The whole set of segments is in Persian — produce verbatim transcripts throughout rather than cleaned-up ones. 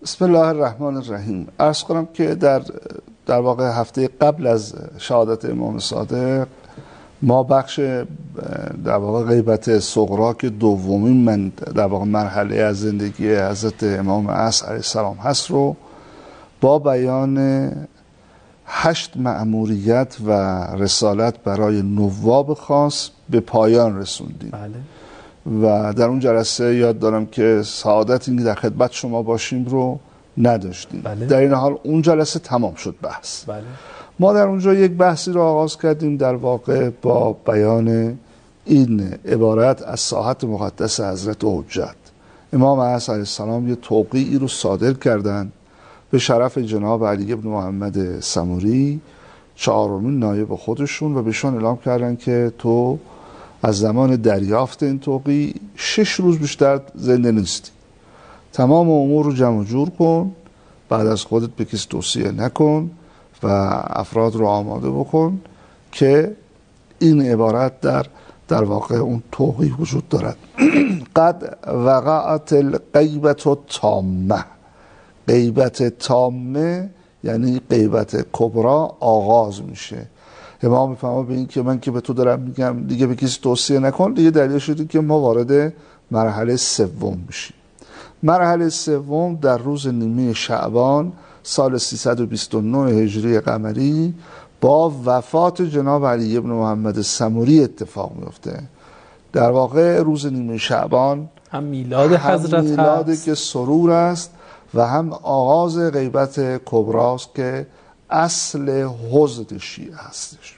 بسم الله الرحمن الرحیم. عرض کنم که در در واقع هفته قبل از شهادت امام صادق ما بخش در واقع غیبت صغرا که دومین من در واقع مرحله از زندگی حضرت امام عصر علیه السلام هست رو با بیان هشت مأموریت و رسالت برای نواب خاص به پایان رسوندیم. بله. و در اون جلسه یاد دارم که سعادت این در خدمت شما باشیم رو نداشتیم. بله. در این حال اون جلسه تمام شد بحث. بله. ما در اونجا یک بحثی رو آغاز کردیم در واقع با بیان این عبارت از ساحت مقدس حضرت حجت. امام عصر علیه السلام یه توقیعی رو صادر کردن به شرف جناب علی بن محمد سموری، چهارمین نایب خودشون، و بهشون اعلام کردن که تو از زمان دریافت این توقیع شش روز بیشتر زنده نیستی. تمام امور رو جمع جور کن، بعد از خودت به کسی توصیه نکن و افراد رو آماده بکن که این عبارت در در واقع اون توقیع وجود دارد. قد وقعت الغیبت التامه. غیبت تامه یعنی غیبت کبرا آغاز میشه. امام میفهمه به این که من که به تو دارم میگم دیگه به کسی توصیه نکن، دیگه دلیل شده که ما وارد مرحله سوم میشیم. مرحله سوم در روز نیمه شعبان سال سیصد و بیست و نه هجری قمری با وفات جناب علی بن محمد سموری اتفاق میفته. در واقع روز نیمه شعبان هم میلاد حضرت هم میلاد هست که سرور است و هم آغاز غیبت کبراست که اصل حزن شیعه هستش.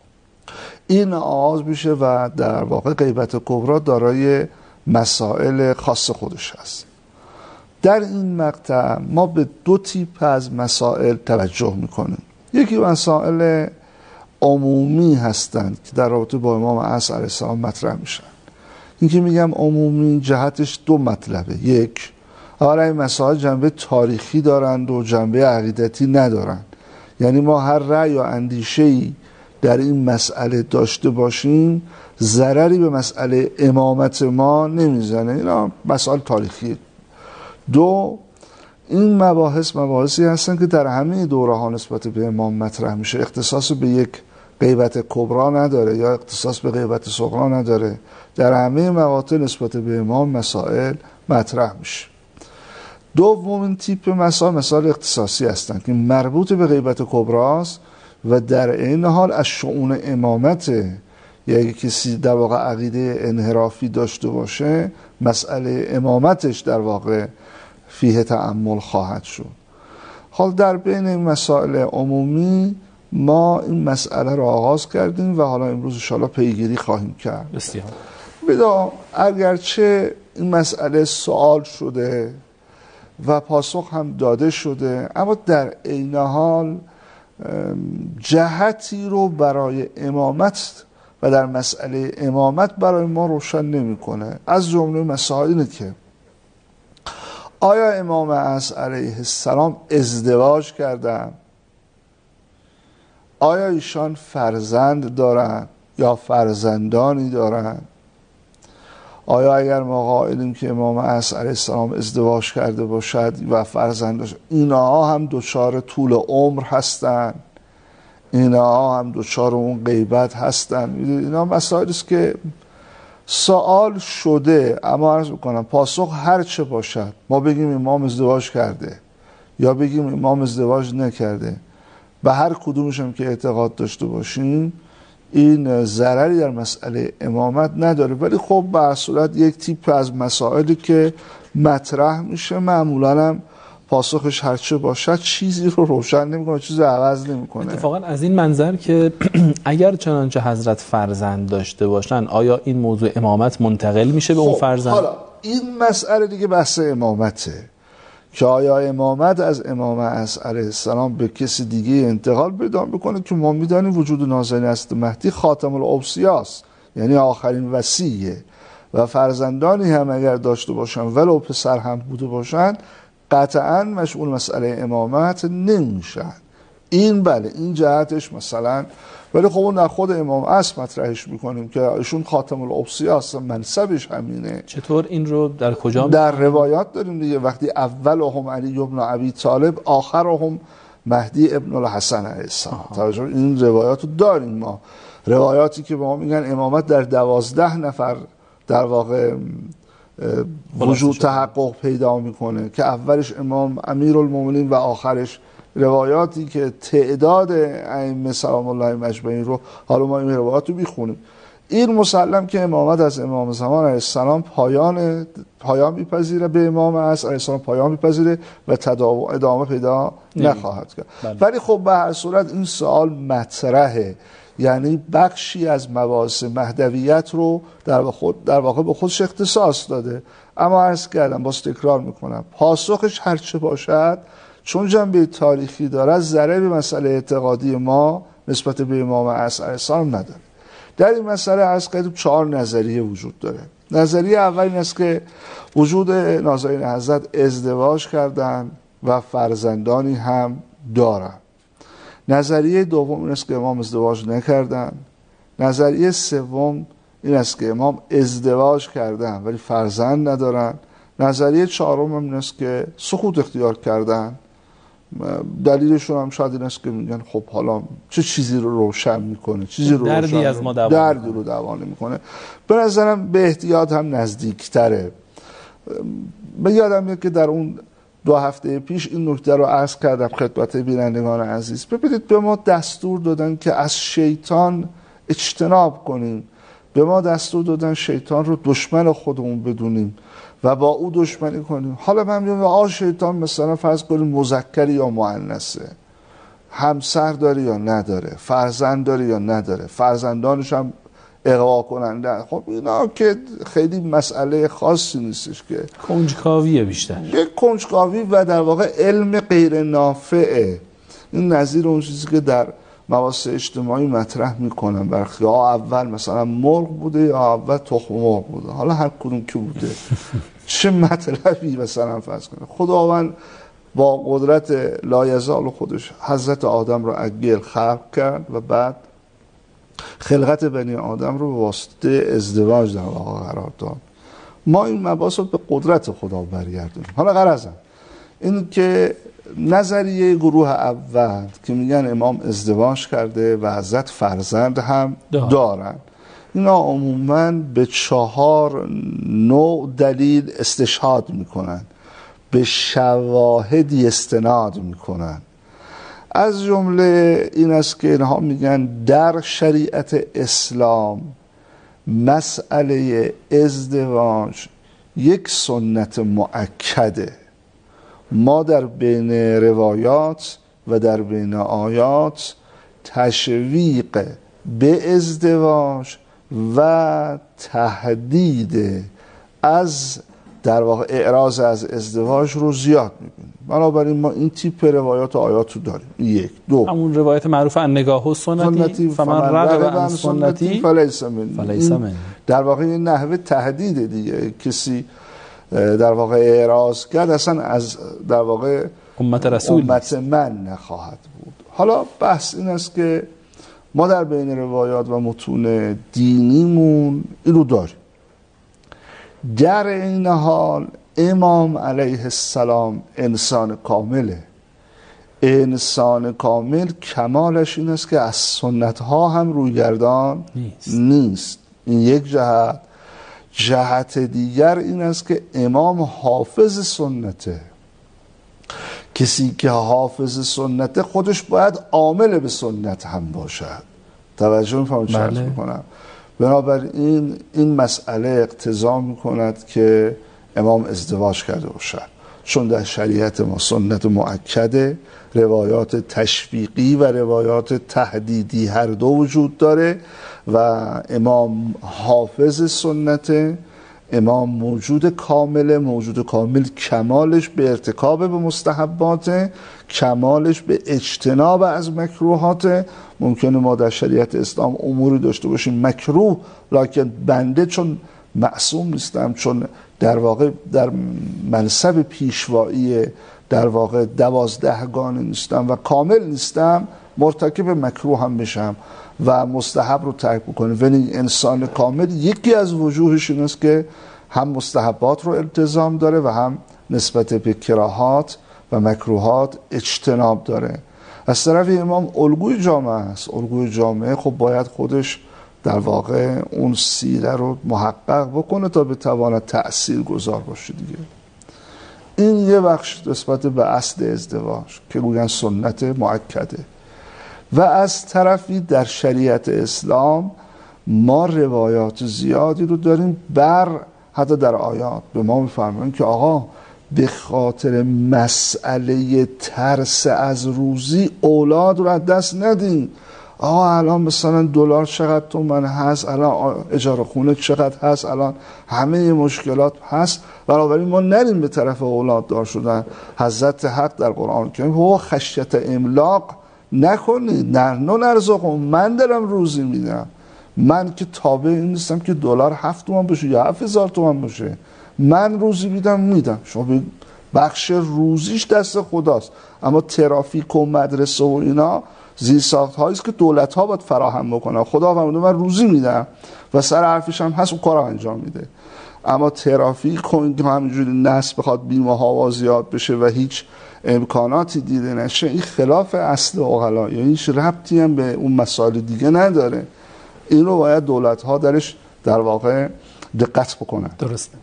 این آغاز میشه و در واقع غیبت کبرا دارای مسائل خاص خودش هست. در این مقطع ما به دو تیپ از مسائل توجه میکنیم. یکی مسائل عمومی هستند که در رابطه با امام عصر علیه السلام مطرح میشن. این که میگم عمومی جهتش دو مطلبه. یک، اولا این مسائل جنبه تاریخی دارند و جنبه عقیدتی ندارند. یعنی ما هر رأی و اندیشه‌ای در این مسئله داشته باشیم ضرری به مسئله امامت ما نمیزنه. اینا مسائل تاریخی. دو، این مباحث مباحثی هستن که در همه دوره ها نسبت به امام مطرح میشه. اختصاص به یک غیبت کبرا نداره یا اختصاص به غیبت صغرا نداره. در همه مواطن نسبت به امام مسائل مطرح میشه. دومین تیپ مسائل مسائل اختصاصی هستند که مربوط به غیبت کبراست و در این حال از شؤون امامت، یا کسی در واقع عقیده انحرافی داشته باشه مسئله امامتش در واقع فیه تأمل خواهد شد. حال در بین این مسائل عمومی ما این مسئله را آغاز کردیم و حالا امروز انشاءالله پیگیری خواهیم کرد. بسیار بدا اگرچه این مسئله سوال شده و پاسخ هم داده شده، اما در عین حال جهتی رو برای امامت و در مسئله امامت برای ما روشن نمیکنه. از جمله مسائل اینه که آیا امام عصر علیه السلام ازدواج کردن؟ آیا ایشان فرزند دارن یا فرزندانی دارن؟ آیا اگر ما قائلیم که امام عصر علیه السلام ازدواج کرده باشد و فرزند داشت، اینها هم دچار طول عمر هستن؟ اینها هم دچار اون غیبت هستن؟ اینا مسائلی است که سوال شده، اما عرض میکنم پاسخ هر چه باشد، ما بگیم امام ازدواج کرده یا بگیم امام ازدواج نکرده، به هر کدومش هم که اعتقاد داشته باشیم این ضرری در مسئله امامت نداره. ولی خب به هر صورت یک تیپ از مسائلی که مطرح میشه معمولا هم پاسخش هرچه باشد چیزی رو روشن نمیکنه، چیزی رو عوض نمیکنه. اتفاقا از این منظر که اگر چنانچه حضرت فرزند داشته باشن، آیا این موضوع امامت منتقل میشه به خب اون فرزند؟ حالا این مسئله دیگه بحث امامته که آیا امامت از امام عصر علیه السلام به کسی دیگه انتقال پیدا بکنه، که ما میدانیم وجود نازنین حضرت مهدی خاتم الاوصیاست، یعنی آخرین وصیه، و فرزندانی هم اگر داشته باشن ولو پسر هم بوده باشن قطعا مشغول مسئله امامت نمیشن. این بله این جهتش مثلا ولی خب اون در خود امام عصر مطرحش میکنیم که ایشون خاتم الاوصیا هستن، منصبش همینه. چطور این رو در کجا در روایات داریم دیگه، وقتی اولهم علی ابن ابی طالب آخرهم مهدی ابن الحسن علیه السلام. توجه این روایات رو داریم ما، روایاتی که به ما میگن امامت در دوازده نفر در واقع وجود تحقق پیدا میکنه که اولش امام امیرالمومنین و آخرش، روایاتی که تعداد ائمه سلام الله مجمعین رو حالا ما این روایات رو میخونیم. این مسلم که امامت از امام زمان علیه السلام پایان پایان میپذیره، به امام عصر علیه السلام پایان میپذیره و تداوم ادامه پیدا نخواهد کرد. بله. ولی خب به هر صورت این سوال مطرحه، یعنی بخشی از مباحث مهدویت رو در خود در واقع به خودش اختصاص داده. اما عرض کردم، باز تکرار میکنم، پاسخش هرچه باشد چون جنبه تاریخی داره، ضرر به مسئله اعتقادی ما نسبت به امام عصر علیه السلام نداره. در این مسئله عرض کردیم چهار نظریه وجود داره. نظریه اول این است که وجود نازنین حضرت ازدواج کردن و فرزندانی هم دارن. نظریه دوم این است که امام ازدواج نکردن. نظریه سوم این است که امام ازدواج کردن ولی فرزند ندارن. نظریه چهارم این است که سقوط اختیار کردن. دلیلشون هم شاید این است که میگن خب حالا چه چیزی رو روشن میکنه، چیزی رو دردی روشن از ما دوام دردی رو دوام میکنه. به نظرم به احتیاط هم نزدیکتره. به یادم میاد که در اون دو هفته پیش این نکته رو عرض کردم خدمت بینندگان عزیز. ببینید، به ما دستور دادن که از شیطان اجتناب کنیم، به ما دستور دادن شیطان رو دشمن خودمون بدونیم و با او دشمنی کنیم. حالا من میگم آ شیطان مثلا فرض کنیم مذکری یا مؤنثه، همسر داره یا نداره، فرزند داره یا نداره، فرزندانش هم اغوا کننده. خب اینا که خیلی مسئله خاصی نیستش، که کنجکاویه بیشتر، یک کنجکاوی و در واقع علم غیر نافعه. این نظیر اون چیزی که در مباحث اجتماعی مطرح میکنن، برخی ها اول مثلا مرغ بوده یا اول تخم مرغ بوده، حالا هر کدوم که بوده چه مطلبی مثلا فرض کنه. خداوند با قدرت لایزال خودش حضرت آدم رو از گل خلق کرد و بعد خلقت بنی آدم رو به واسطه ازدواج در واقع قرار داد. ما این مباحث رو به قدرت خدا برگردونیم. حالا غرضم این که نظریه گروه اول که میگن امام ازدواج کرده و حضرت فرزند هم دارن، اینا عموماً به چهار نوع دلیل استشهاد میکنن، به شواهدی استناد میکنن. از جمله این است که اینها میگن در شریعت اسلام مسئله ازدواج یک سنت مؤکده. ما در بین روایات و در بین آیات تشویق به ازدواج و تهدید از در واقع اعراض از ازدواج رو زیاد میبینیم. بنابراین ما این تیپ روایات و آیات رو داریم. یک. دو، همون روایت معروف النگاه سنتی فمن رغب عن سنتی فلیس منی. در واقع این نحوه تهدید دیگه، کسی در واقع اعراض کرد اصلا از در واقع امت رسول امت من نخواهد بود. حالا بحث این است که ما در بین روایات و متون دینیمون اینو داریم. در این حال امام علیه السلام انسان کامله. انسان کامل کمالش این است که از سنت ها هم رویگردان نیست. نیست. این یک جهت. جهت دیگر این است که امام حافظ سنته. کسی که حافظ سنته خودش باید عامل به سنت هم باشد. توجه می‌فرمایید چه عرض می‌کنم؟ بنابراین این مسئله اقتضا می‌کند که امام ازدواج کرده باشد، چون در شریعت ما سنت مؤکده، روایات تشویقی و روایات تهدیدی هر دو وجود داره و امام حافظ سنته. امام موجود کامله. موجود کامل کمالش به ارتکاب به مستحبات، کمالش به اجتناب از مکروهات. ممکنه ما در شریعت اسلام اموری داشته باشیم مکروه، لکن بنده چون معصوم نیستم، چون در واقع در منصب پیشوایی در واقع دوازدهگانه نیستم و کامل نیستم، مرتکب مکروه هم بشم و مستحب رو ترک بکنه. ولی انسان کامل یکی از وجوهش این است که هم مستحبات رو التزام داره و هم نسبت به کراهات و مکروهات اجتناب داره. از طرف امام الگوی جامعه است. الگوی جامعه خب باید خودش در واقع اون سیره رو محقق بکنه تا بتواند تأثیر گذار باشه دیگه. این یه بخش نسبت به اصل ازدواج که گوین سنت مؤکده. و از طرفی در شریعت اسلام ما روایات زیادی رو داریم، بر حتی در آیات به ما میفرمایند که آقا به خاطر مسئله ترس از روزی اولاد رو از دست ندین. آقا الان مثلا دلار چقدر تومن هست، الان اجاره خونه چقدر هست، الان همه مشکلات هست، بنابراین ما نریم به طرف اولاد دار شدن. حضرت حق در قرآن کریم هو خشیت املاق نکنید، نحن نرزقکم، من دارم روزی میدم. من که تابع این نیستم که دلار هفت تومن باشه یا هفت هزار تومن باشه، من روزی میدم میدم. شما بخش روزیش دست خداست، اما ترافیک و مدرسه و اینا زیرساخت هایی است که دولت ها باید فراهم بکنه. خدا فرموده من روزی میدم و سر حرفش هم هست، اون کارو انجام میده. اما ترافیک و اینکه همینجوری نسل بخواد بیمه ها زیاد بشه و هیچ امکاناتی دیده نشه، این خلاف اصل عقلا، یا هیچ ربطی هم به اون مسائل دیگه نداره. این رو باید دولت ها درش در واقع دقت بکنن. درسته.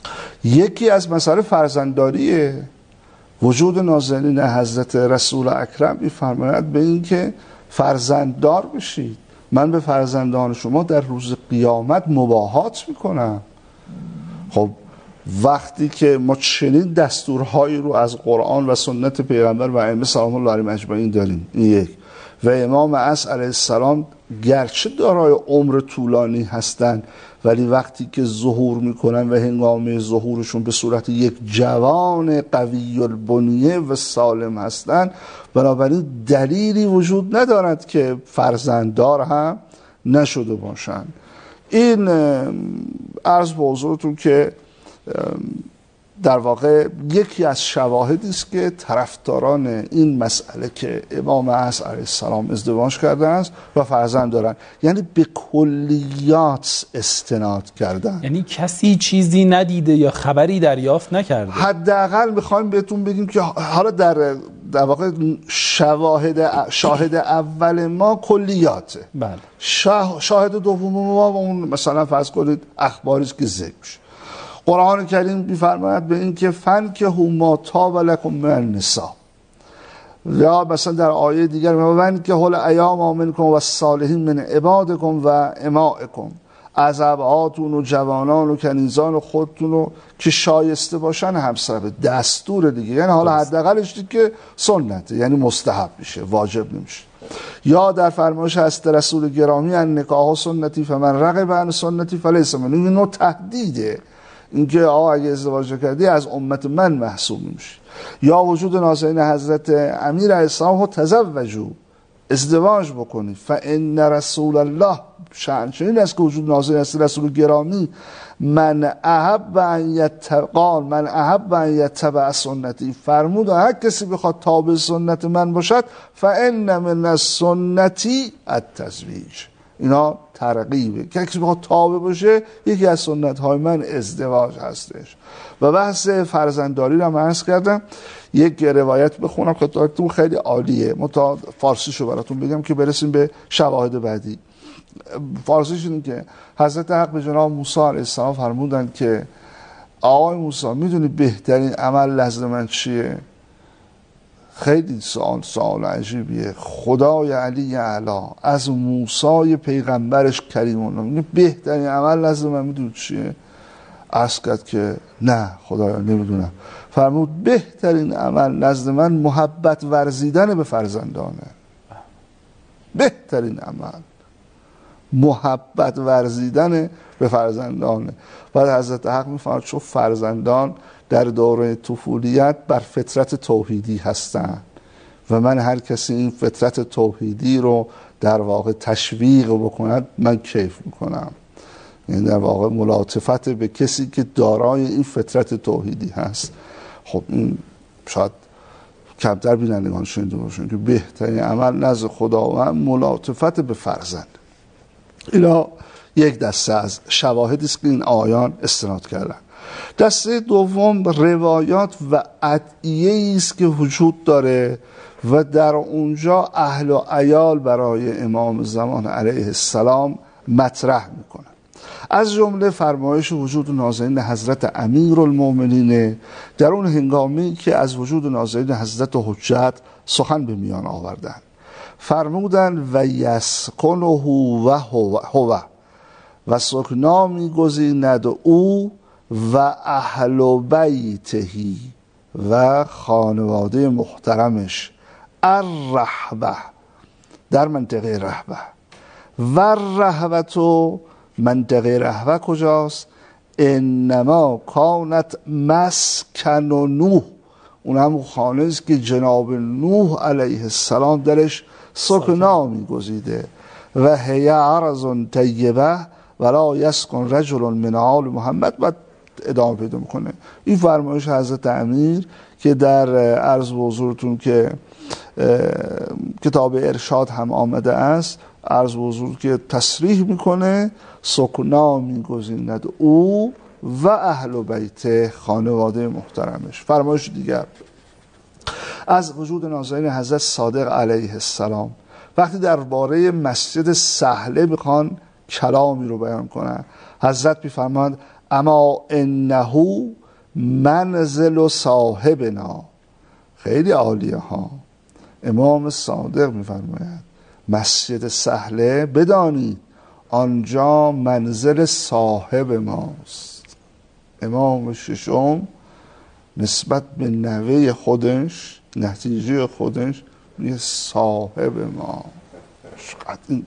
یکی از مسائل فرزندداریه. وجود نازنین حضرت رسول اکرم می‌فرماید به این که فرزنددار بشید. من به فرزندان شما در روز قیامت مباهات میکنم. خب وقتی که ما چنین دستورهایی رو از قرآن و سنت پیغمبر و ائمه سلام الله علیهم اجمعین داریم، این یک. و امام عصر علیه السلام گرچه دارای عمر طولانی هستند، ولی وقتی که ظهور میکنن و هنگام ظهورشون به صورت یک جوان قوی البنیه و سالم هستند، بنابراین دلیلی وجود ندارد که فرزنددار هم نشده باشند. این عرض به حضورتون که در واقع یکی از شواهدی است که طرفداران این مسئله که امام عصر علیه السلام ازدواج کرده است و فرزند دارن، یعنی به کلیات استناد کردن، یعنی کسی چیزی ندیده یا خبری دریافت نکرده. حداقل میخوایم بهتون بگیم که حالا در در واقع شواهد شاهد اول ما کلیاته. بله. شاهد دوم ما اون مثلا فرض کنید اخباری است که ذکر میشه. قرآن کریم می‌فرماید به این که فن که هما طاب لکم من النساء، یا مثلا در آیه دیگر می‌فرماید که هل ایام منکم و الصالحین من عبادکم و امائکم، از ابعاتون و جوانان و کنیزان خودتون رو که شایسته باشن همسر. دستور دیگه، یعنی حالا حداقلش دیگه که سنته، یعنی مستحب میشه، واجب نمیشه. یا در فرمایش هست رسول گرامی ان نکاح سنتی فمن رغب عن سنتی فلیس منی، این نوع تهدیده، اینکه آقا اگه ازدواج کردی از امت من محسوب میشه. یا وجود نازنین حضرت امیر علیه السلام تزوجوا، ازدواج بکنی. فان رسول الله شأن چنین است که وجود نازنین است رسول گرامی من احب ان یتقال من احب ان یتبع سنتی، فرمود هر کسی بخواد تابع سنت من باشد فان من السنتی التزویج. اینا ترغیبه که کسی بخواد تابع باشه، یکی از سنت های من ازدواج هستش. و بحث فرزندداری رو من عرض کردم. یک روایت بخونم خدمتتون، خیلی عالیه، متا فارسیشو براتون بگم که برسیم به شواهد بعدی. فارسیش اینه که حضرت حق به جناب موسی علیه السلام فرمودن که آقای موسی میدونی بهترین عمل نزد من چیه؟ خیلی سوال سوال عجیبیه. خدای علی اعلی از موسی پیغمبرش کریم الله بهترین عمل نزد من میدونی چیه؟ عرض کرد که نه خدایا نمیدونم. فرمود بهترین عمل نزد من محبت ورزیدن به فرزندانه. بهترین عمل محبت ورزیدن به فرزندانه. بعد حضرت حق میفرماید چون فرزندان در دوره طفولیت بر فطرت توحیدی هستند و من هر کسی این فطرت توحیدی رو در واقع تشویق بکند من کیف میکنم. یعنی در واقع ملاطفت به کسی که دارای این فطرت توحیدی هست. خب این شاید کمتر بینندگان شنیده باشن که بهترین عمل نزد خداوند ملاطفت به فرزند. اینا یک دسته از شواهدی است که این آیان استناد کردن. دسته دوم روایات و ادعیه‌ای است که وجود داره و در اونجا اهل و عیال برای امام زمان علیه السلام مطرح میکنن. از جمله فرمایش وجود نازنین حضرت امیرالمؤمنین در اون هنگامی که از وجود نازنین حضرت حجت سخن به میان آوردن، فرمودن و یسکنه و هو و سکنا میگزیند او و اهل بیتهی و خانواده محترمش الرحبه در منطقه رحبه. و رحبتو منطقه رحبه کجاست؟ انما کانت مسکن نوح، اون هم خانه است که جناب نوح علیه السلام درش سکنا میگزیده. و هی عرض طیبه ولا یسکن رجل من آل محمد. و ادامه پیدا میکنه. این فرمایش حضرت امیر که در عرض به حضورتون که کتاب ارشاد هم آمده است، عرض به حضور که تصریح میکنه سکنا میگزیند او و اهل بیت خانواده محترمش. فرمایش دیگر از وجود نازنین حضرت صادق علیه السلام وقتی درباره مسجد سهله میخوان کلامی رو بیان کنن، حضرت میفرماند اما انه منزل صاحبنا. خیلی عالیه ها. امام صادق میفرماید مسجد سهله بدانید آنجا منزل صاحب ماست. امام ششم نسبت به نوه خودش، نتیجه خودش، میگه صاحب ما. این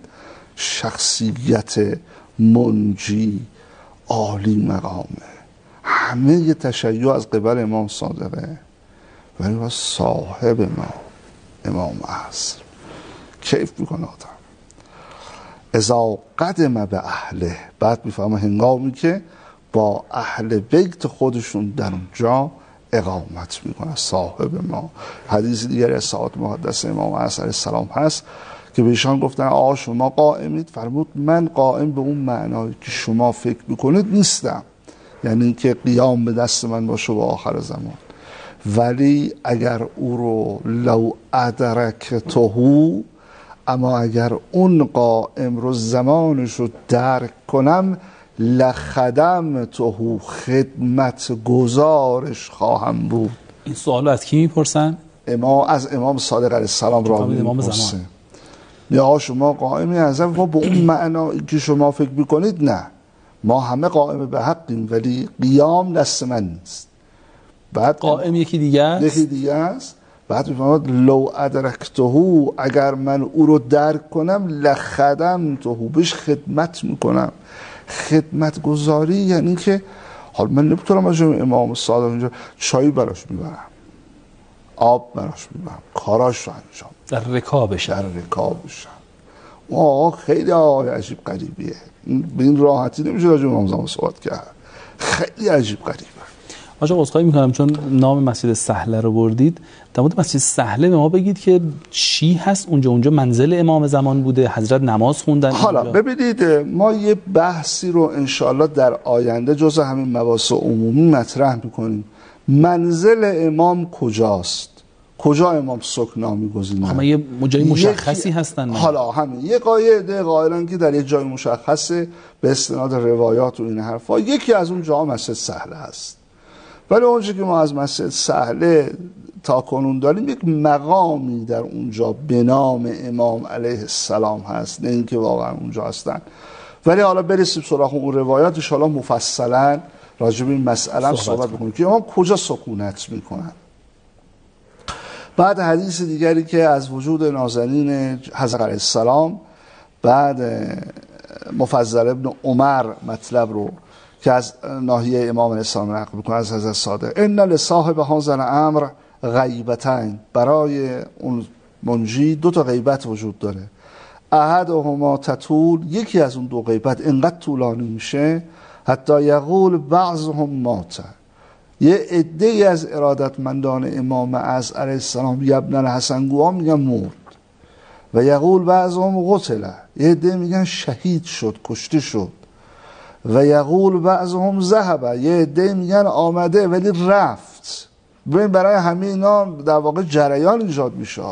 شخصیت منجی عالی مقامه. همه یه تشیع از قبل امام صادقه، ولی با صاحب ما امام عصر کیف میکنه آدم. اذا قدم به اهله، بعد میفهمه هنگامی که با اهل بیت خودشون در اونجا اقامت میکنه صاحب ما. حدیث دیگری از ساعات مقدس امام عصر علیه السلام هست که به ایشان گفتن آقا شما قائمید؟ فرمود من قائم به اون معنایی که شما فکر میکنید نیستم، یعنی اینکه قیام به دست من باشه و آخر زمان، ولی اگر او رو لو ادرکته، اما اگر اون قائم رو زمانش رو درک کنم، لخدمته، خدمت گزارش خواهم بود. این سوال از کی میپرسن؟ امام از امام صادق علیه السلام را میپرسن. یا شما قائمی از ما به اون معنا که شما فکر میکنید؟ نه، ما همه قائم به حقیم، ولی قیام دست من نیست. بعد قائم یکی دیگه است. یکی دیگه است. بعد میفهمد لو ادرکته، اگر من او رو درک کنم، لخدمته، بهش خدمت میکنم. خدمت گذاری یعنی که حال من نمیتونم از امام صادق اینجا چای براش میبرم، آب براش میبرم، کاراش رو انجام در رکابش در رکابش. آه خیلی آه عجیب غریبیه. به این راحتی نمیشه راجع به امام زمان صحبت کرد. خیلی عجیب غریبه. آقا عذرخواهی میکنم چون نام مسجد سهله رو بردید، در مورد مسجد سهله به ما بگید که چی هست اونجا؟ اونجا منزل امام زمان بوده، حضرت نماز خوندن حالا اونجا. ببینید ما یه بحثی رو انشالله در آینده جزء همین مباحث عمومی مطرح میکنیم. منزل امام کجاست؟ کجا امام سکنا میگزینه؟ اما یه جای مشخصی هستن من. حالا همین یه قاعده قائلن که در یک جای مشخصه به استناد روایات و این حرفا، یکی از اون جاها مسجد سهله است. ولی اونجا که ما از مسجد سهله تا کنون داریم یک مقامی در اونجا به نام امام علیه السلام هست، نه اینکه واقعا اونجا هستن. ولی حالا برسیم سراغ اون روایات ان شاءالله مفصلا راجع به این مسئله صحبت بکنیم که امام کجا سکونت میکنن. بعد حدیث دیگری که از وجود نازنین حضرت علیه السلام، بعد مفضل ابن عمر مطلب رو که از ناحیه امام علیه السلام نقل میکنه از حضرت صادق، ان لصاحب هذا الامر غیبتین، برای اون منجی دو تا غیبت وجود داره. احدهما تطول، یکی از اون دو غیبت انقدر طولانی میشه حتی یقول بعضهم مات، یه عده‌ای از ارادتمندان امام عصر علیه السلام ابن الحسن گوها میگن مرد و یقول بعضهم قتل، یه عده میگن شهید شد، کشته شد. و یقول بعضهم ذهب، یه عده میگن آمده ولی رفت. ببین برای همه اینا در واقع جریان ایجاد میشه.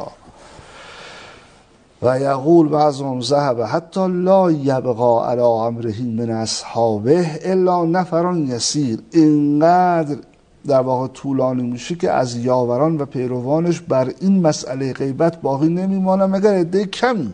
و یقول بعضهم ذهب حتی لا یبقى علی امره من اصحابه الا نفر یسیر، اینقدر در واقع طولانی میشه که از یاوران و پیروانش بر این مسئله غیبت باقی نمیمانه مگر عده کمی.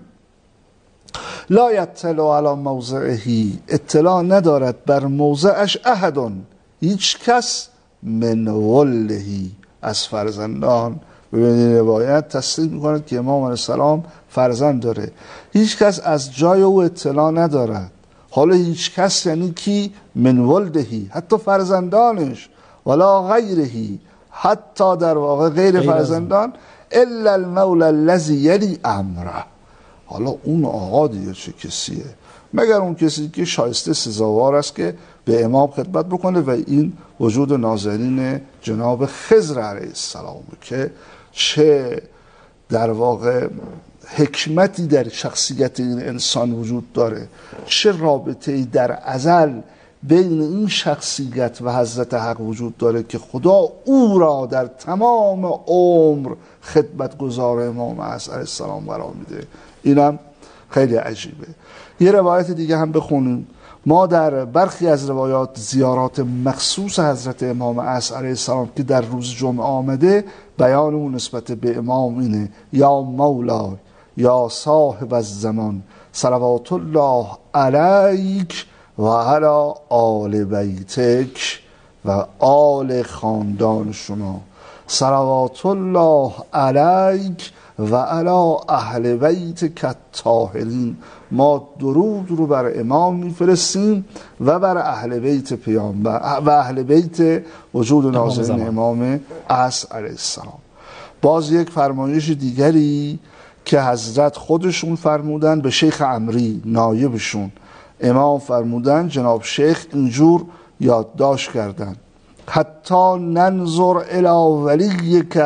لا یطلع علی موضعه، اطلاع ندارد بر موضعش احد، هیچ کس من ولهی، از فرزندان. ببینید روایت تصدیق میکند که امام علیه السلام فرزند داره، هیچ کس از جای او اطلاع ندارد. حالا هیچ کس یعنی کی؟ من ولدهی، حتی فرزندانش، ولا غیرهی، حتی در واقع غیر فرزندان، الا المولى الذی یلی امره. حالا اون آقا دیگه چه کسیه؟ مگر اون کسی که شایسته سزاوار است که به امام خدمت بکنه و این وجود نازنین جناب خضر علیه السلام که چه در واقع حکمتی در شخصیت این انسان وجود داره، چه رابطه‌ای در ازل بین این شخصیت و حضرت حق وجود داره که خدا او را در تمام عمر خدمتگزار امام عصر علیه السلام قرار میده. اینم خیلی عجیبه. یه روایت دیگه هم بخونیم. ما در برخی از روایات زیارات مخصوص حضرت امام عصر علیه السلام که در روز جمعه آمده، بیانمون نسبت به امام اینه: یا مولا یا صاحب الزمان صلوات الله علیک و علی آل بیتک و آل خاندان شما، صلوات الله علیک و علی اهل بیت الطاهرین. ما درود رو بر امام میفرستیم و بر اهل بیت پیامبر و اهل بیت وجود نازنین امام عصر علیه السلام. باز یک فرمایش دیگری که حضرت خودشون فرمودن به شیخ عمری نایبشون، امام فرمودن جناب شیخ اینجور یادداشت کردن: حتی ننظر الی ولیک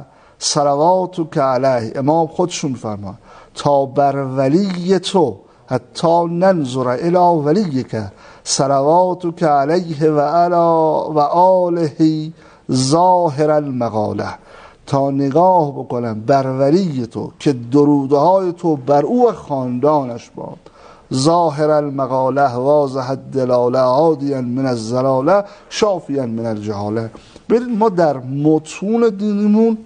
صلواتک علیه. امام خودشون فرمان تا بر ولی تو، حتی ننظر الی ولیک صلواتک علیه و علی و آله ظاهر المقاله، تا نگاه بکنم بر ولی تو که درودهای تو بر او و خاندانش باد، ظاهر المقاله واضح الدلاله عادیا من الزلاله شافیا من الجهاله. برید ما در متون دینیمون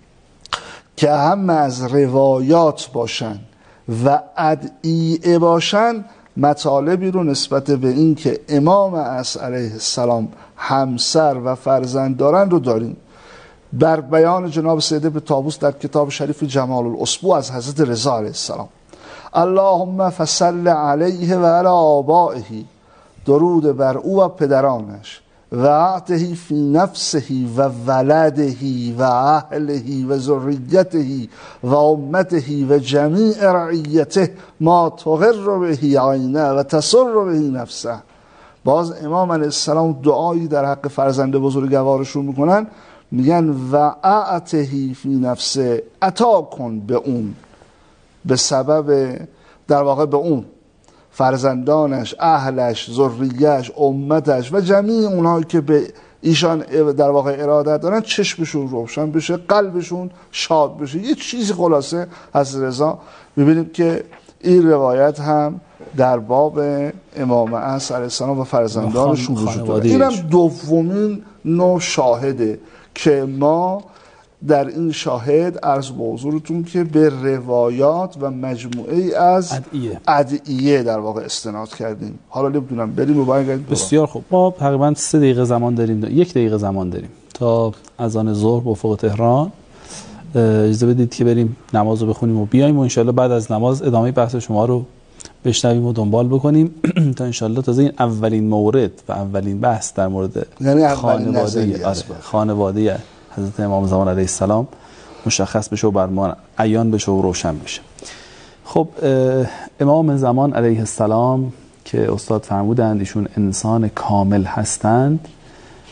که هم از روایات باشن و ادعیه باشن مطالبی رو نسبت به این که امام عصر علیه السلام همسر و فرزند دارن رو داریم. بر بیان جناب سید ابن طاووس در کتاب شریف جمال الاسبوع از حضرت رضا علیه السلام: اللهم فصل علیه و علی آبائه، درود بر او و پدرانش، و اعطه فی نفسه و ولده و اهله و ذریته و امته و جمیع رعیته ما تغر به عینه و تسر به نفسه. باز امام علیه السلام دعایی در حق فرزند بزرگوارشون میکنن، میگن و اعطه فی نفسه، عطا کن به اون، به سبب در واقع به اون فرزندانش، اهلش، ذریه‌اش، امتش و جمیع اونهایی که به ایشان در واقع ارادت دارن، چشمشون روشن بشه، قلبشون شاد بشه. یه چیزی خلاصه از رضا میبینیم که این روایت هم در باب امام عصر علیه السلام و فرزندانشون وجود داره. اینم دومین نوع شاهده که ما در این شاهد عرض به حضورتون که به روایات و مجموعه از ادعیه, ادعیه در واقع استناد کردیم. حالا نمیدونم بریم و برگردیم. بسیار خوب. ما تقریبا سه دقیقه زمان داریم، یک دقیقه زمان داریم تا اذان ظهر به افق تهران. اجازه بدید که بریم نماز رو بخونیم و بیایم و انشالله بعد از نماز ادامه بحث شما رو بشنویم و دنبال بکنیم تا انشالله تازه این اولین مورد و اولین بحث در مورد یعنی خانواده آره خانواده حضرت امام زمان علیه السلام مشخص بشه و بر ما عیان بشه و روشن بشه. خب امام زمان علیه السلام که استاد فرمودند ایشون انسان کامل هستند،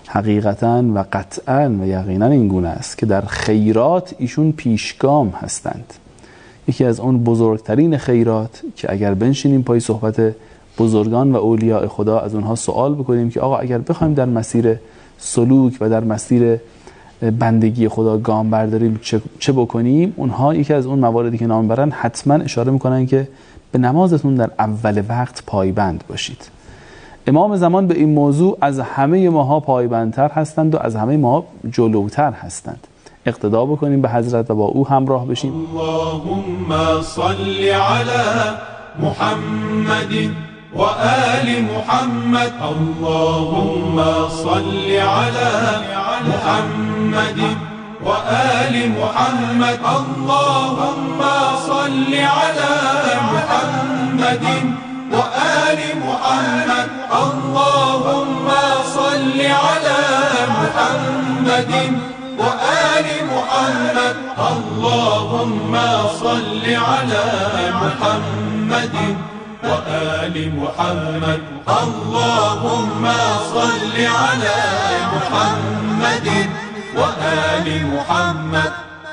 حقیقتاً و قطعاً و یقیناً این گونه است که در خیرات ایشون پیشگام هستند. یکی از اون بزرگترین خیرات که اگر بنشینیم پای صحبت بزرگان و اولیاء خدا از اونها سوال بکنیم که آقا اگر بخوایم در مسیر سلوک و در مسیر بندگی خدا گام برداریم چه, چه بکنیم، اونها یکی از اون مواردی که نام برن حتما اشاره میکنن که به نمازتون در اول وقت پایبند باشید. امام زمان به این موضوع از همه ماها پایبندتر هستند و از همه ما جلوتر هستند. اقتدا بکنیم به حضرت و با او همراه بشیم. اللهم صل علی محمد و آل محمد. اللهم صل علی محمد و آل محمد. اللهم صل علی محمد و آل محمد. اللهم صل علی محمد و آل محمد. اللهم صل علی محمد و آل محمد. اللهم صل علی محمد و آل محمد.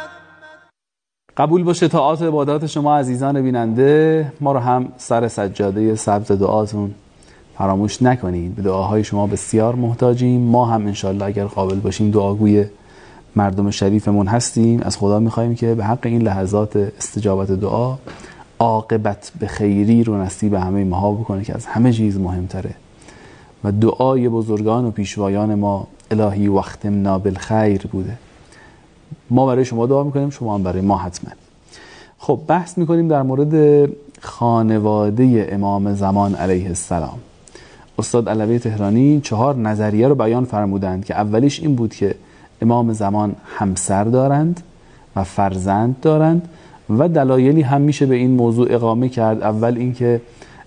قبول باشه طاعات و عبادات شما عزیزان بیننده. ما رو هم سر سجاده سبز دعاتون فراموش نکنید. به دعاهای شما بسیار محتاجیم. ما هم انشالله اگر قابل باشیم دعاگوی مردم شریفمون هستیم. از خدا میخواییم که به حق این لحظات استجابت دعا عاقبت به خیری رو نصیب همه ماها بکنه که از همه چیز مهمتره و دعای بزرگان و پیشوایان ما الهی واختمنا بالخیر بوده. ما برای شما دعا میکنیم، شما هم برای ما حتما. خب بحث میکنیم در مورد خانواده امام زمان علیه السلام. استاد علوی تهرانی چهار نظریه رو بیان فرمودند که اولیش این بود که امام زمان همسر دارند و فرزند دارند و دلایلی هم میشه به این موضوع اقامه کرد. اول اینکه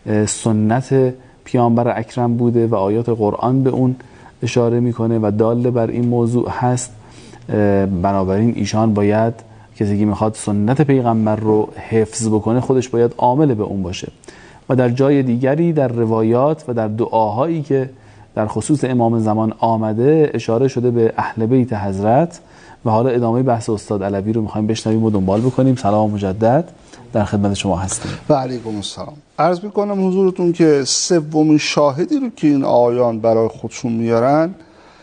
سنت پیامبر اکرم بوده و آیات قرآن به اون اشاره میکنه و دال بر این موضوع هست. بنابراین ایشان باید، کسی که میخواد سنت پیغمبر رو حفظ بکنه خودش باید عامل به اون باشه. و در جای دیگری در روایات و در دعاهایی که در خصوص امام زمان آمده اشاره شده به اهل بیت حضرت. و حالا ادامه بحث استاد علوی رو میخوایم بشنویم و دنبال بکنیم. سلام مجدد در خدمت شما هستیم. و علیکم السلام. عرض میکنم حضورتون که سومین شاهدی رو که این آیان برای خودشون میارن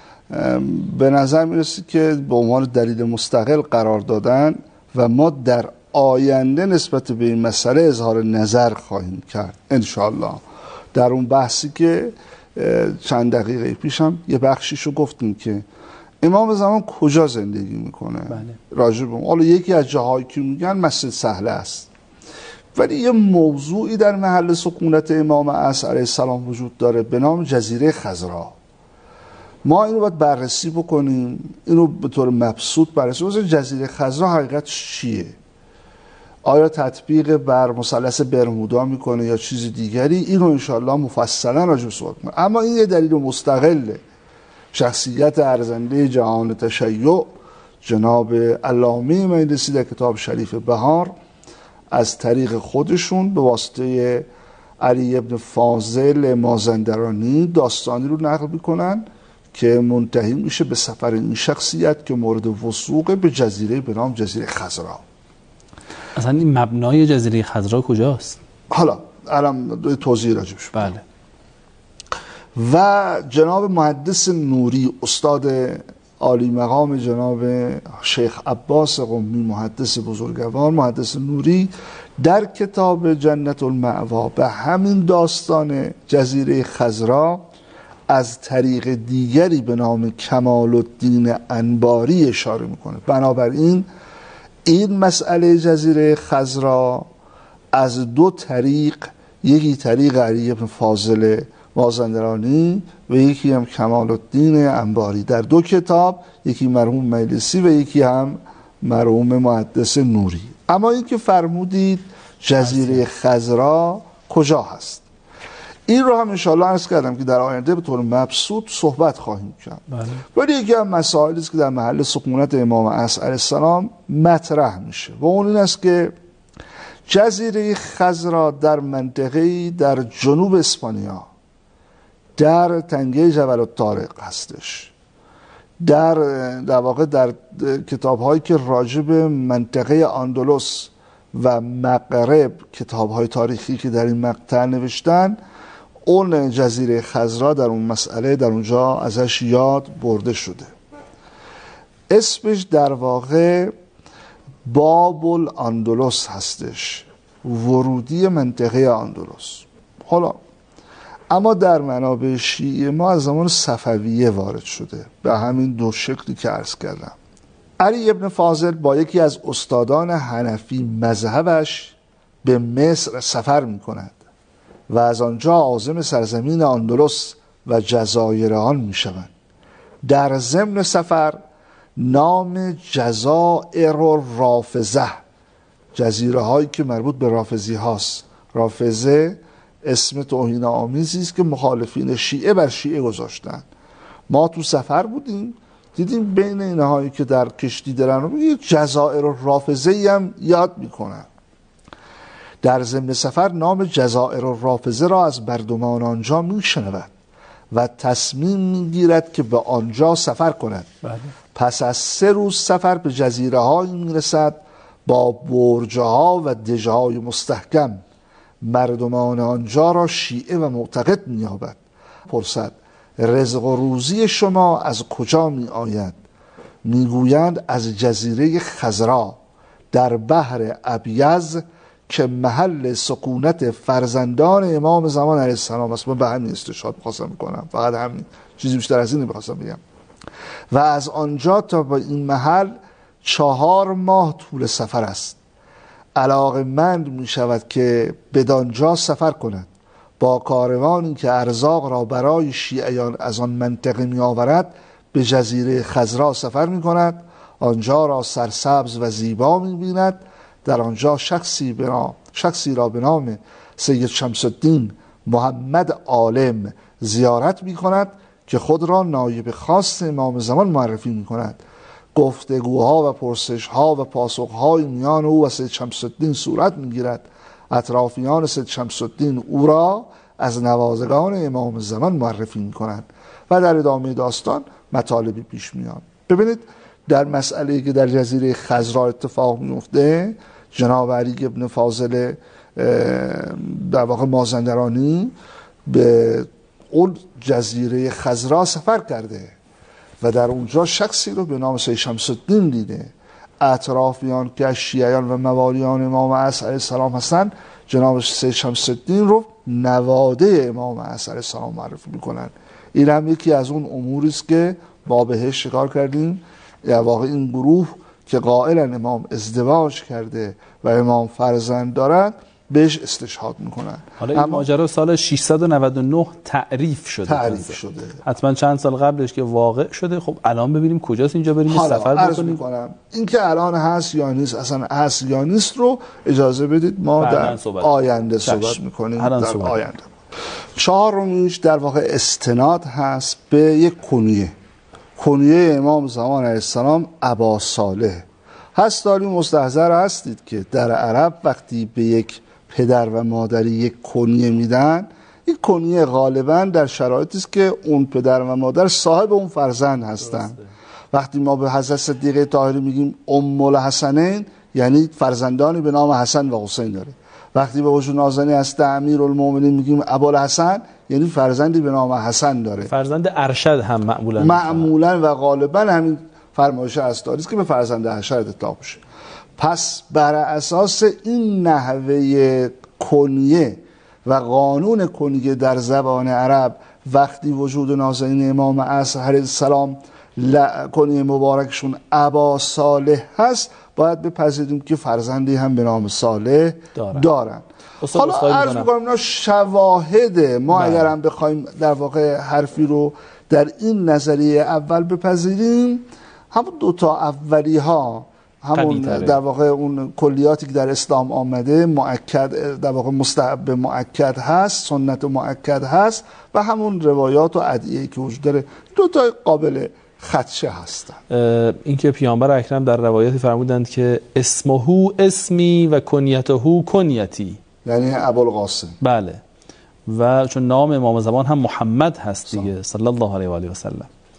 به نظر میرسه که به عنوان دلیل مستقل قرار دادن و ما در آینده نسبت به این مسئله اظهار نظر خواهیم کرد انشالله. در اون بحثی که چند دقیقه پیشم یه بخشیشو گفتیم که امام زمان کجا زندگی میکنه. بله. راجع به حالا یکی از جاهایی که میگن مسجد سهله است، ولی یه موضوعی در محل سکونت امام عصر علیه السلام وجود داره به نام جزیره خضرا. ما اینو باید بررسی بکنیم، اینو به طور مبسوط بررسی بکنیم. جزیره خضرا حقیقتش چیه؟ آیا تطبیق بر مثلث برمودا میکنه یا چیز دیگری؟ اینو انشالله مفصلا راجع به صحبت کنیم. اما این یه دلیل مستقله. شخصیت ارزنده جهان تشیع جناب علامه مجلسی در کتاب شریف بهار از طریق خودشون به واسطه علی ابن فاضل مازندرانی داستانی رو نقل میکنن که منتهی میشه به سفر این شخصیت که مورد وثوق به جزیره به نام جزیره خضرا. اصلا این مبنای جزیره خضرا کجاست؟ حالا الان توضیح راجبش. بله. و جناب محدث نوری استاد عالی مقام جناب شیخ عباس قمی محدث بزرگوار محدث نوری در کتاب جنت المأوا به همین داستان جزیره خضرا از طریق دیگری به نام کمال الدین انباری اشاره میکنه. بنابراین این مسئله جزیره خضرا از دو طریق، یکی طریق علی بن فاضل مازندرانی و یکی هم کمال الدین انباری در دو کتاب، یکی مرحوم مجلسی و یکی هم مرحوم محدث نوری. اما این که فرمودید جزیره خضرا کجا هست، این رو هم انشاءالله عرض کردم که در آینده به طور مبسوط صحبت خواهیم کرد. ولی یکی هم مسائلی است که در محل سکونت امام عصر علیه السلام مطرح میشه و اون این است که جزیره خضرا در منطقه‌ای در جنوب اسپانیا در تنگه جبل الطارق هستش در در واقع در کتاب‌هایی که راجع به منطقه اندلس و مغرب، کتاب‌های تاریخی که در این مقطع نوشتن، اون جزیره خضرا در اون مسئله در اونجا ازش یاد برده شده. اسمش در واقع باب الاندلس هستش، ورودی منطقه اندلس. حالا اما در منابع شیعه ما از زمان صفویه وارد شده، به همین دو شکلی که عرض کردم. علی ابن فاضل با یکی از استادان حنفی مذهبش به مصر سفر می کند و از آنجا عازم سرزمین اندلس و جزایر آن می شوند. در ضمن سفر نام جزائر رافضه، جزیره هایی که مربوط به رافضی هاست، رافضه اسم توهین آمیزی است که مخالفین شیعه بر شیعه گذاشتن. ما تو سفر بودیم، دیدیم بین اینهایی که در کشتی دارن یه جزائر رافضه‌ای هم یاد میکنن. در ضمن سفر نام جزائر رافضه را از مردمان آنجا میشنود و تصمیم میگیرد که به آنجا سفر کند. بله. پس از سه روز سفر به جزیره هایی میرسد با برج‌ها و دژهای مستحکم. مردمان آنجا را شیعه و معتقد می‌یابد. پرسد رزق و روزی شما از کجا می آید؟ میگویند از جزیره خضرا در بحر ابیض که محل سکونت فرزندان امام زمان علیه السلام است. من به همین استشهاد می‌خواستم میکنم، فقط همین، چیزی بیشتر از این نمی‌خواستم بگم. و از آنجا تا به این محل چهار ماه طول سفر است. علاقه‌مند می شود که بدانجا سفر کند. با کاروانی که ارزاق را برای شیعیان از آن منطقه می آورد به جزیره خضرا سفر می کند. آنجا را سرسبز و زیبا می بیند. در آنجا شخصی, بنا شخصی را به نام سید شمس الدین محمد عالم زیارت می کند که خود را نایب خاص امام زمان معرفی می کند. گفتگوها و پرسشها و پاسخهای میان او و سید شمس الدین صورت می گیرد. اطرافیان سید شمس الدین او را از نوازگان امام زمان معرفی می کنند و در ادامه داستان مطالبی پیش میاد. ببینید در مسئله که در جزیره خضرا اتفاق میفته، جناب علی ابن فاضل در واقع مازندرانی به اون جزیره خضرا سفر کرده و در اونجا شخصی رو به نام سید شمس الدین دیده. اطرافیان که شیعیان و موالیان امام عصر علیه السلام هستن، جناب سید شمس الدین رو نواده امام عصر علیه السلام معرفی میکنن. این هم یکی از اون اموری است که ما بهش شکار کردیم. در واقع این گروه که قائلن امام ازدواج کرده و امام فرزند دارد بهش استشهاد میکنن. حالا این ماجرا سال ششصد و نود و نه تعریف شده. تعریف شده. حتما چند سال قبلش که واقع شده. خب الان ببینیم کجاست، اینجا بریم سفر بکنیم. این که الان هست یا نیست، اصلا هست یا نیست رو اجازه بدید ما در صحبت. آینده صحبت میکنیم. در صحبت. آینده. چهارمیش در واقع استناد هست به یک کنیه. کنیه امام زمان علیه السلام ابا صالح هست. داری مستحضر هستید که در عرب وقتی به یک پدر و مادری یک کنیه میدن، این کنیه غالبا در شرایطی است که اون پدر و مادر صاحب اون فرزند هستن. وقتی ما به حضرت صدیقه طاهره میگیم ام الحسنین، یعنی فرزندانی به نام حسن و حسین داره. وقتی به وجود نازنین هست امیرالمومنین میگیم ابوالحسن، یعنی فرزندی به نام حسن داره. فرزند ارشد هم معمولا معمولا و غالبا همین فرمایش هستاری است که به فرزند ارشد اطلاق میشه. پس بر اساس این نحوه کنیه و قانون کنیه در زبان عرب، وقتی وجود نازنین امام عصر علیه السلام کنیه مبارکشون ابا صالح هست، باید بپذیریم که فرزندی هم به نام صالح دارن, دارن. حالا عرض می‌کنم اینا شواهد ما. اگر هم بخوایم در واقع حرفی رو در این نظریه اول بپذیریم، همون دوتا اولی ها، همون در واقع اون کلیاتی که در اسلام آمده مؤکد، در واقع مستحب مؤکد هست، سنت مؤکد هست، و همون روایات و ادعیه‌ای که وجود داره، دوتا قابل خدشه هستن. این که پیامبر اکرم در روایاتی فرمودند که اسمهو اسمی و کنیتهو کنیتی، یعنی ابوالقاسم. بله، و چون نام امام زمان هم محمد هست دیگه صلی الله علیه و آله و سلم.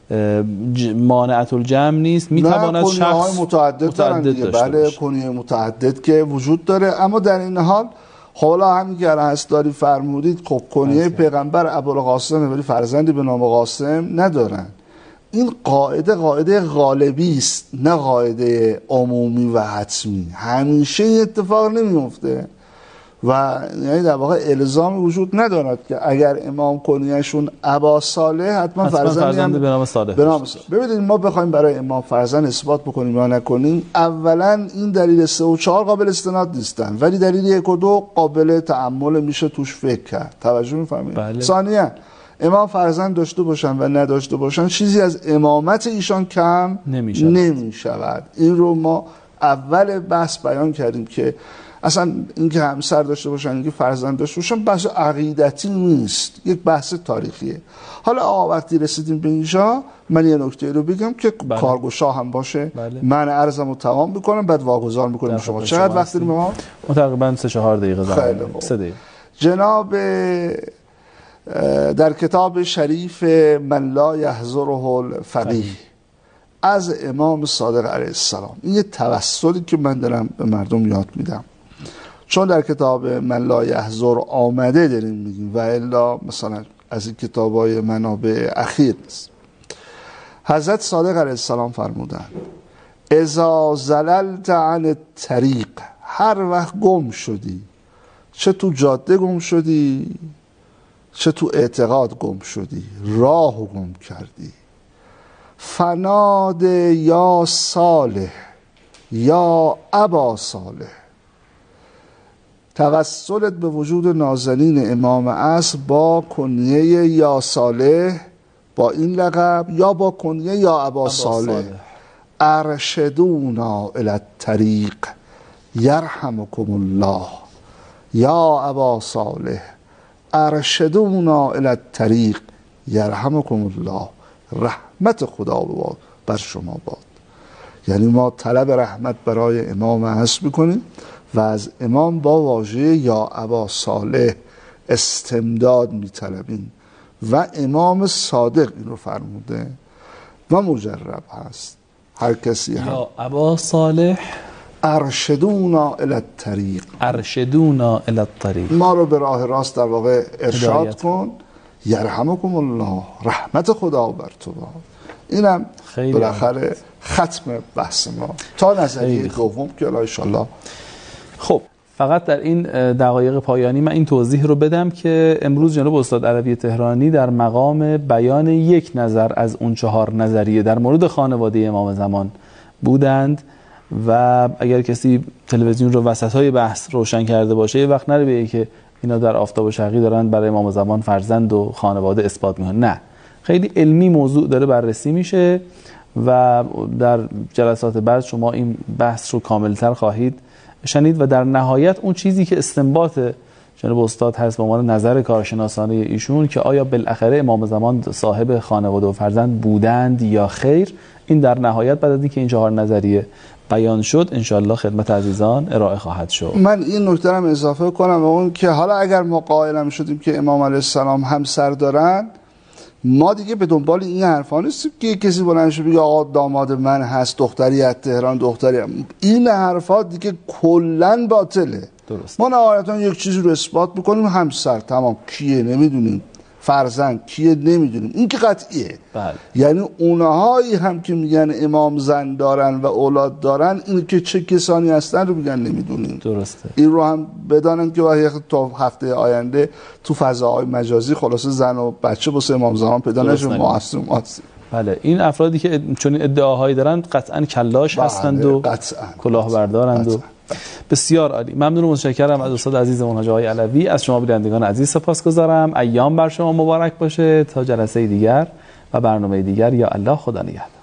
مانعت الجمع نیست، میتواند شخص کنیه‌های متعدد, متعدد دارن دیگه. بله کنیه متعدد که وجود داره، اما در این حال حالا همین که هست داری فرمودید خب کنیه پیغمبر ابوالقاسم ولی فرزندی به نام قاسم ندارن. این قاعده قاعده غالبی است نه قاعده عمومی و حتمی. همیشه این اتفاق نمیفته و یعنی در واقع الزام وجود ندارد که اگر امام کنیهشون ابا صالح حتما فرزندی به نام صالح. به نام صالح. ببینید ما بخوایم برای امام فرزند اثبات بکنیم یا نکنیم، اولا این دلیل سه و چهار قابل استناد نیستن، ولی دلیل یک و دو قابل تأمل میشه توش فکر کرد. توجه می‌فرمایید؟ بله. ثانیاً امام فرزند داشته باشن و نداشته باشن چیزی از امامت ایشان کم نمی‌شود. نمی‌شود. این رو ما اول بحث بیان کردیم که اصلا اینکه همسر داشته باشن اینکه فرزند داشته باشن بحث عقیدتی نیست، یک بحث تاریخیه. حالا آقا وقتی رسیدیم به اینجا من یه نکته رو بگم که بله. کارگشا هم باشه. بله. من عرضم رو تمام بکنم بعد واگذار میکنیم شما. چقدر وقت داریم ما؟ ما تقریبا سه چهار دقیقه زمان. سه دقیقه. جناب در کتاب شریف من لا یحضره الفقیه از امام صادق علیه السلام، این یه توسلی که من دارم به مردم یاد میدم، چون در کتاب من لا یحضر آمده داریم میگیم و الا مثلا از این کتابای منابع اخیر نیست. حضرت صادق علیه السلام فرمودن اذا زللت عن الطریق، هر وقت گم شدی، چه تو جاده گم شدی چه تو اعتقاد گم شدی، راهو گم کردی، فناد یا صالح یا ابا صالح، توسلت به وجود نازنین امام عصر با کنیه یا صالح، با این لقب یا با کنیه یا ابا صالح، ارشدونا الی الطریق یرحمکم الله یا ابا صالح، ارشدونا الی الطریق یرحمکم الله، رحمت خدا باد بر شما باد. یعنی ما طلب رحمت برای امام عصر میکنیم و از امام با واژه یا ابا صالح استمداد میطلبیم و امام صادق این رو فرموده و مجرب هست. هر کسی هم یا ابا صالح ارشدونا الی الطریق، ارشدونا الی الطریق، ما رو به راه راست در واقع ارشاد کن، یرحمکم الله، رحمت خدا بر تو باد. اینم بالاخره ختم بحث ما تا نظریه دوم که ان شاءالله. خب فقط در این دقایق پایانی من این توضیح رو بدم که امروز جناب استاد علوی تهرانی در مقام بیان یک نظر از اون چهار نظریه در مورد خانواده امام زمان بودند و اگر کسی تلویزیون رو وسطای بحث روشن کرده باشه یه وقت نره بگه که اینا در آفتاب و شرقی دارن برای امام زمان فرزند و خانواده اثبات میکنن. نه، خیلی علمی موضوع داره بررسی میشه و در جلسات بعد شما این بحث رو کاملتر خواهید شنید و در نهایت اون چیزی که استنباط جناب استاد هست به عنوان نظر کارشناسانه ایشون که آیا بالاخره امام زمان صاحب خانواده و فرزند بودند یا خیر، این در نهایت بعد از اینکه این چهار نظریه بیان شد انشالله خدمت عزیزان ارائه خواهد شد. من این نکته هم اضافه کنم و اون که حالا اگر ما قائل شدیم که امام علیه السلام همسر دارن، ما دیگه به دنبال این حرفا نیستیم که کسی بلند شه بگه آقا داماد من هست دختری از تهران دختری هم. این حرفا دیگه کلا باطله. درست. ما نهایتا یک چیزی رو اثبات میکنیم، همسر، تمام. کیه نمیدونیم، فرزند کیه نمیدونیم، این که قطعیه. بله. یعنی اونهایی هم که میگن امام زن دارن و اولاد دارن، این که چه کسانی هستن رو میگن نمیدونیم. درسته. این رو هم بدانن که وقتی تا هفته آینده تو فضاهای مجازی خلاصه زن و بچه واسه امام زمان پیدا نشه معاصر معاصر. بله، این افرادی که چون ادعاهایی دارن قطعا کلاش بله. هستند و قطعا. کلاهبردارند و بسیار عالی. ممنون و متشکرم از استاد عزیزمون حاج آقای علوی. از شما بینندگان عزیز سپاسگزارم. ایام بر شما مبارک باشه تا جلسه دیگر و برنامه دیگر. یا الله، خدا نگهدار.